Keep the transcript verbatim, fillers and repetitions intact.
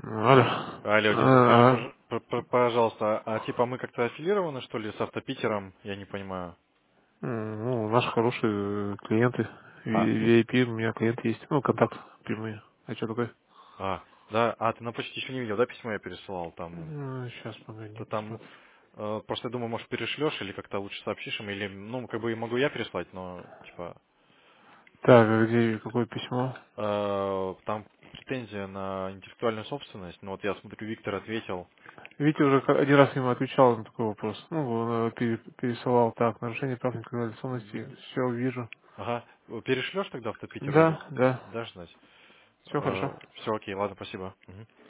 Алло. Алло, Денис, скажи, А, пож- п- п- пожалуйста, а типа мы как-то аффилированы, что ли, с автопитером? Я не понимаю. м, ну, наши хорошие клиенты. А, Ви ай пи у меня клиент есть. Ну, контакт прямые. А что такое? а, да, а, ты на почте еще не видел, да, письмо я пересылал? Там, Сейчас, погоди, то там, посмотрим. э, просто я думаю, может, перешлешь или как-то лучше сообщишь им, или, ну, как бы и могу я переслать, но, типа, Так, а где, какое письмо? э, там претензия на интеллектуальную собственность, ну, вот я смотрю, Виктор ответил, Витя уже ка- один раз ему отвечал на такой вопрос. Ну, он э, пере- пересылал так, нарушение прав интеллектуальной собственности. Все, вижу. ага, перешлешь тогда автопитеру или Да, да. дашь знать? Все хорошо. Все окей, ладно, спасибо. Мгм.